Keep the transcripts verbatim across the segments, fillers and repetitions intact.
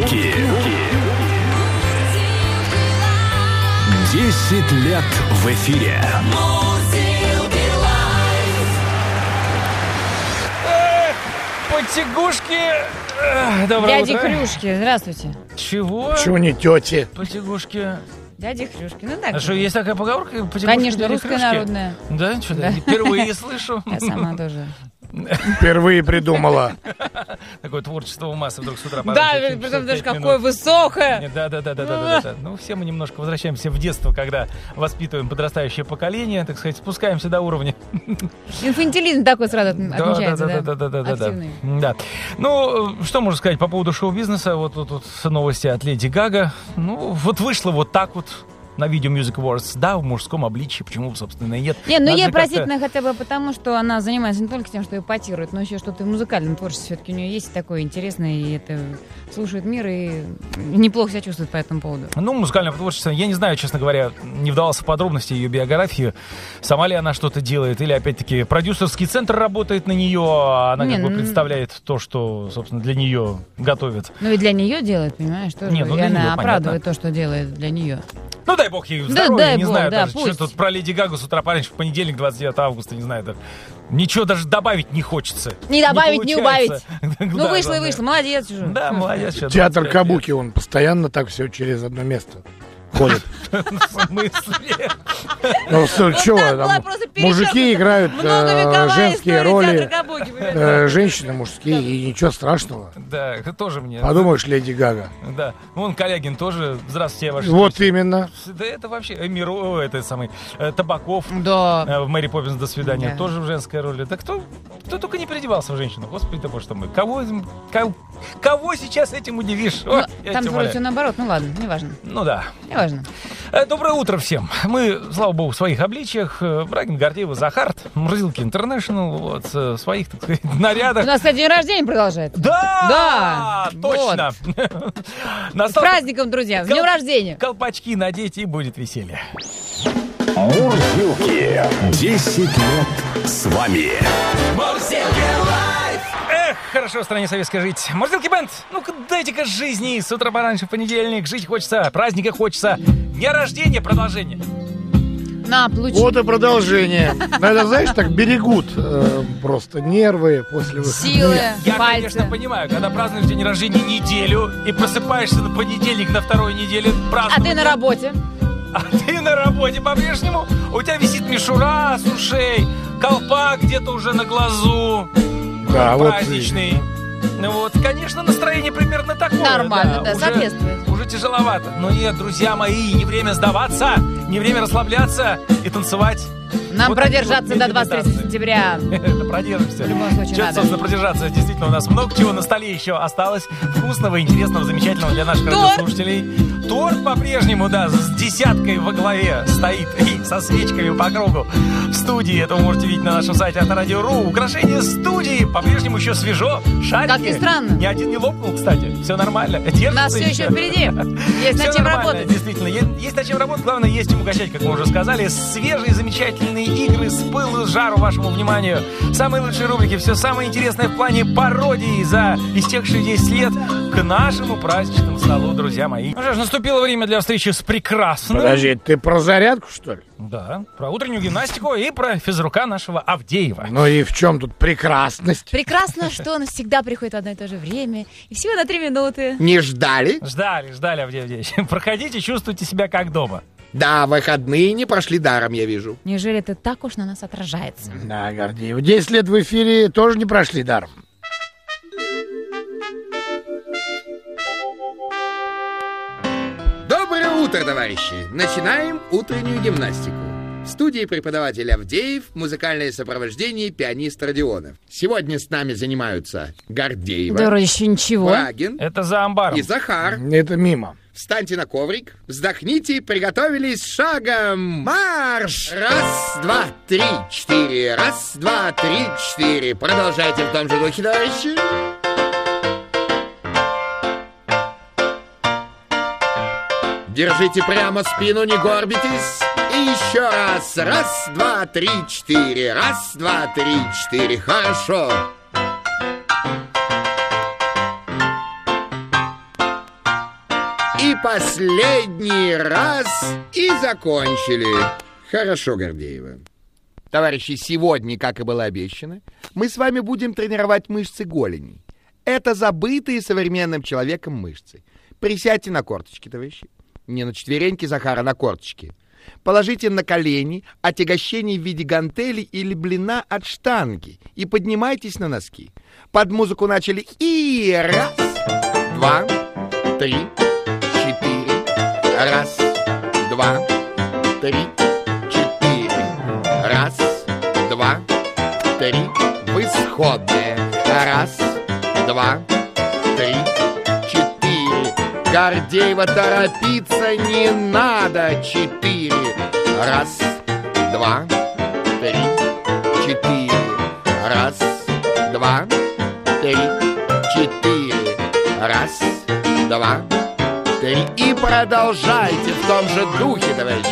Мурзилки. Десять лет в эфире. Потягушки. Доброе Дяди утро. Хрюшки, здравствуйте. Чего? Чего не тети? Потягушки. Дяди Хрюшки, ну так. А что, есть такая поговорка? Потягушки, Конечно, дяди русская Хрюшки? народная. Да, что-то я впервые слышу. Я сама тоже. Впервые придумала. Такое творчество ума вдруг с утра. Да, притом даже какое высокое. Да, да, да, да, да, да. Ну, все мы немножко возвращаемся в детство, когда воспитываем подрастающее поколение, так сказать, спускаемся до уровня. Инфантилизм такой сразу отмечается, да, да? да, да, да, да, да, Активный. да. Ну, что можно сказать по поводу шоу-бизнеса? Вот тут вот новости от Леди Гага. Ну, вот вышло вот так вот на Video Music Awards, да, в мужском обличии, почему, собственно, и нет. Не, ну Надо ей же как-то- простительно хотя бы потому, что она занимается не только тем, что ее потирует, но еще что-то в музыкальном творчестве все-таки у нее есть такое интересное, и это слушает мир, и неплохо себя чувствует по этому поводу. Ну, музыкальное творчество, я не знаю, честно говоря, не вдавался в подробности ее биографии, сама ли она что-то делает, или, опять-таки, продюсерский центр работает на нее, а она Не, как бы ну- представляет то, что, собственно, для нее готовит. Ну и для нее делает, понимаешь, тоже. Не, ну и для она неё, оправдывает понятно. то, что делает для нее. Ну, дай бог ей Да, здоровья, дай не бог, знаю да, даже, пусть. что тут про Леди Гагу с утра пораньше, в понедельник, двадцать девятого августа, не знаю даже. Ничего даже добавить не хочется. Не добавить, не получается. убавить. Да, Ну вышло и главное. вышло, молодец уже. Да, молодец. щас Театр двадцать пять лет. Кабуки, он постоянно так все через одно место ходит. В смысле? Ну, что, чего так была там? просто перечеркнута Мужики играют э, Многовековая женские история роли, театра Кабуки, понимаешь? э, женщины мужские, и ничего страшного. Да, это тоже мне. Подумаешь, Леди Гага. Да. Вон Калягин тоже. Здравствуйте, я ваш. Вот именно. Да это вообще Эмиру, это самый э, Табаков. Да. э, В Мэри Поппинс «До свидания» Да. тоже в женской роли. Да кто, кто только не переодевался в женщину. Господи, ты боже мой. Кого, этим- кого, кого сейчас этим удивишь? Ну, Ой, я там тебя вроде умоляю. все наоборот, ну ладно, неважно. Ну да. Неважно. Э, Доброе утро всем. Мы, слава богу, в своих обличиях. Э, Брагин, Гордеева, Захарт, Мурзилки Интернешнл, вот, э, в своих, так сказать, У нарядах. нас, кстати, день рождения продолжается. Да! Да, Точно! С Настал праздником, друзья, с днем Кол- рождения. колпачки надеть, и будет веселье. Мурзилки. Десять лет с вами. Эх, хорошо в стране советской жить. Мурзилки Бенд, ну-ка дайте-ка жизни. С утра пораньше в понедельник. Жить хочется, праздника хочется. Дня рождения, продолжение. На, получи. Вот и продолжение. Но это, знаешь, так берегут э, просто нервы после выходных. Силы, Я, пальцы. конечно, понимаю, когда празднуешь день рождения неделю и просыпаешься на понедельник на второй неделе, А празднуешь. ты на работе? А ты на работе по-прежнему? У тебя висит мишура с ушей, колпак где-то уже на глазу. Да, вот праздничный. Ну вот, конечно, настроение примерно такое. Нормально, да, уже- соответствует. Уже тяжеловато. Но нет, друзья мои, не время сдаваться, не время расслабляться и танцевать. Нам Вот такие продержаться вот до двадцать третьего медитации. сентября. Это продержимся. В любом случае Что, надо. собственно, продержаться. Действительно, у нас много чего на столе еще осталось. Вкусного, интересного, замечательного для наших Торт. радиослушателей. Торт по-прежнему, да, с десяткой во главе стоит и со свечками по кругу. В студии, это вы можете видеть на нашем сайте Авторадио.ру. Украшение студии по-прежнему еще свежо. Шарики. Как ни странно. Ни один не лопнул, кстати. Все нормально. Держится У нас все еще впереди. Есть Всё над чем нормально, работать. Действительно, есть, есть над чем работать. Главное, есть чем угощать, как мы уже сказали. Свежие, замечательные игры с пылу, с жару вашему вниманию. Самые лучшие рубрики, все самое интересное в плане пародии за истекшие десять лет к нашему праздничному столу, друзья мои. Ну что ж, наступило время для встречи с прекрасным. Подожди, ты про зарядку, что ли? Да, про утреннюю гимнастику и про физрука нашего Авдеева. Ну и в чем тут прекрасность? Прекрасно, что он всегда приходит в одно и то же время. И всего на три минуты. Не ждали? Ждали, ждали, Авдей Авдеевич. Проходите, чувствуйте себя как дома. Да, выходные не прошли даром, я вижу. Неужели это так уж на нас отражается? Да, Гордеев. десять лет в эфире тоже не прошли даром. Доброе утро, товарищи! Начинаем утреннюю гимнастику. В студии преподаватель Авдеев, музыкальное сопровождение, пианист Родионов. Сегодня с нами занимаются Гордеева, Да вроде еще ничего. Брагин Это за амбаром. и Захар. Это мимо. Встаньте на коврик, вздохните, приготовились, шагом марш! Раз, два, три, четыре, раз, два, три, четыре. Продолжайте в том же духе, товарищи. Держите прямо спину, не горбитесь. И еще раз. Раз, два, три, четыре. Раз, два, три, четыре. Хорошо. последний раз и закончили. Хорошо, Гордеева. Товарищи, сегодня, как и было обещано, мы с вами будем тренировать мышцы голени. Это забытые современным человеком мышцы. Присядьте на корточки, товарищи. Не на четвереньки, Захара, на корточки. Положите на колени отягощение в виде гантели или блина от штанги и поднимайтесь на носки. Под музыку начали. И раз, два, три, четыре. Раз, два, три, четыре. Раз, два, три. В исходное. Раз, два, три, четыре. Гордеева, торопиться не надо. Четыре. Раз, два, три, четыре. Раз, два, три, четыре. Раз, два, три. И продолжайте в том же духе, товарищи.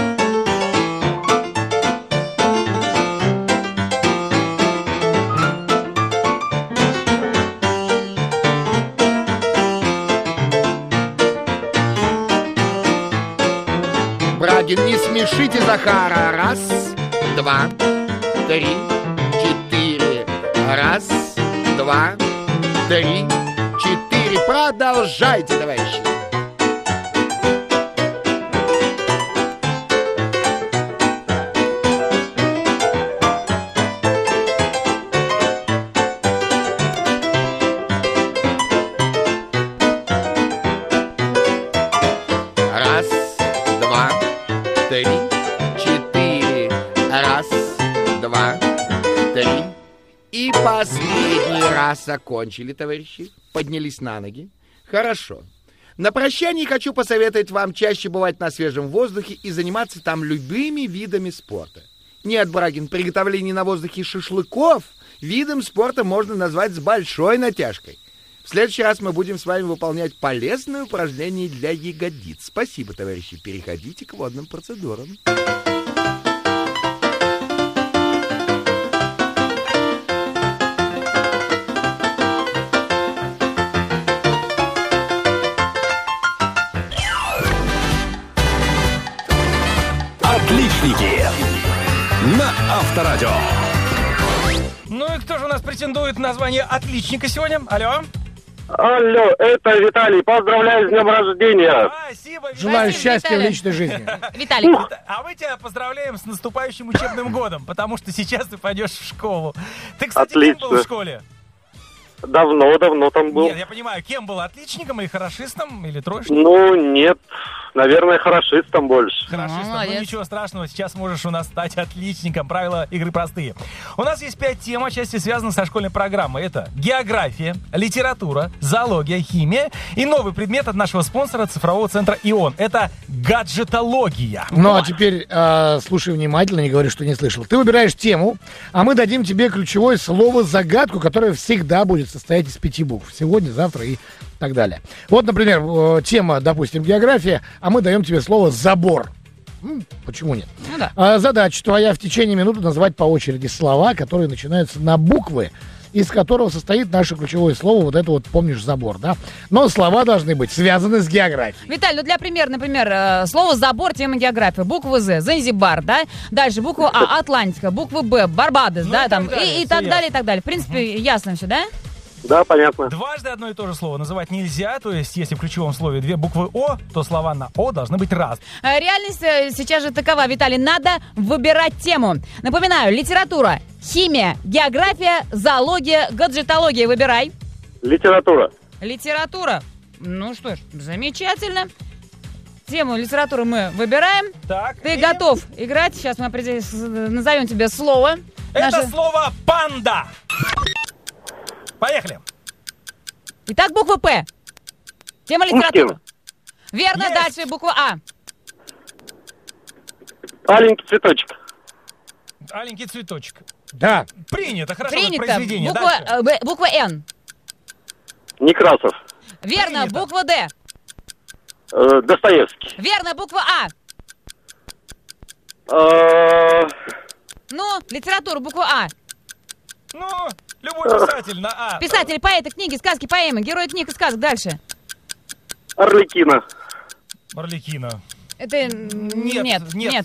Брагин, не смешите Захара. Раз, два, три, четыре. Раз, два, три, четыре. Продолжайте, товарищи. Раз, два, три, четыре. Раз, два, три. И последний раз закончили, товарищи. Поднялись на ноги. Хорошо. На прощание хочу посоветовать вам чаще бывать на свежем воздухе и заниматься там любыми видами спорта. Нет, Брагин, приготовление на воздухе шашлыков видом спорта можно назвать с большой натяжкой. В следующий раз мы будем с вами выполнять полезные упражнения для ягодиц. Спасибо, товарищи. Переходите к водным процедурам. Отличники на Авторадио. Ну и кто же у нас претендует на звание отличника сегодня? Алло. Алло, это Виталий. Поздравляю с днем рождения. Спасибо, Виталий. Желаю Спасибо, счастья в Виталий. личной жизни. Виталий, А мы тебя поздравляем с наступающим учебным годом, потому что сейчас ты пойдешь в школу. Ты, кстати, кем был в Отлично. школе? Давно-давно там был. Нет, я понимаю, кем был? Отличником или хорошистом, или троечником? Ну, нет. Наверное, хорошистом больше. Хорошистом. Ну, Молодец. ничего страшного, сейчас можешь у нас стать отличником. Правила игры простые. У нас есть пять тем, отчасти связанных со школьной программой. Это география, литература, зоология, химия и новый предмет от нашего спонсора цифрового центра «Ион». Это гаджетология. Ну, а теперь э, слушай внимательно, не говори, что не слышал. Ты выбираешь тему, а мы дадим тебе ключевое слово-загадку, которое всегда будет состоять из пяти букв. Сегодня, завтра и так далее. Вот, например, э, тема, допустим, география, а мы даем тебе слово «забор». М, почему нет? ну да. А, задача твоя в течение минуты назвать по очереди слова, которые начинаются на буквы, из которого состоит наше ключевое слово, вот это вот, помнишь, забор, да? Но слова должны быть связаны с географией. Виталий, ну для примера, например, э, слово «забор», тема география, буква «З», Занзибар, да? Дальше буква А, Атлантика, буква Б, Барбадос, Ну да, и там, так далее, и, и всё так ясно. далее, и так далее. В принципе, ясно все, да? Да, понятно. Дважды одно и то же слово называть нельзя, то есть если в ключевом слове две буквы «О», то слова на «О» должны быть раз. Э, Реальность э, сейчас же такова, Виталий, надо выбирать тему. Напоминаю, литература, химия, география, зоология, гаджетология. Выбирай. Литература. Литература. Ну что ж, замечательно. Тему литературы мы выбираем. Так, Ты и готов играть? Сейчас мы определим, с- назовем тебе слово. Это Наше- слово «панда». Поехали. Итак, буква П. Тема литературы. Верно, Есть. дальше буква А. Аленький цветочек. Аленький цветочек. Да. Принято, хорошо, Принято. произведение. Буква, Дальше. э, Б- буква Н. Некрасов. Верно, Принято. буква Д. Э, Достоевский. Верно, буква А. Э, Ну, литература, буква А. Ну, любой писатель на А. Писатели, поэты, книги, сказки, поэмы, герои книг и сказок. Дальше. Арлекино. Арлекино. Это Нет, нет, нет, нет.